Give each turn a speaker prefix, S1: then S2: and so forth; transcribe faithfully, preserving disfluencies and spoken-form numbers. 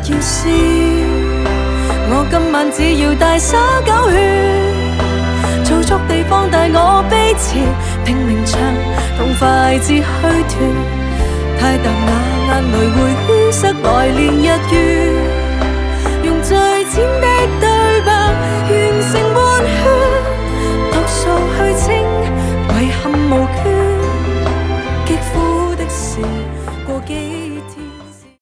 S1: 要笑。我今晚只要大灑狗血，做足地放大我悲切，拼命唱同筷子虛脫，太淡那眼淚會淤塞來年日月。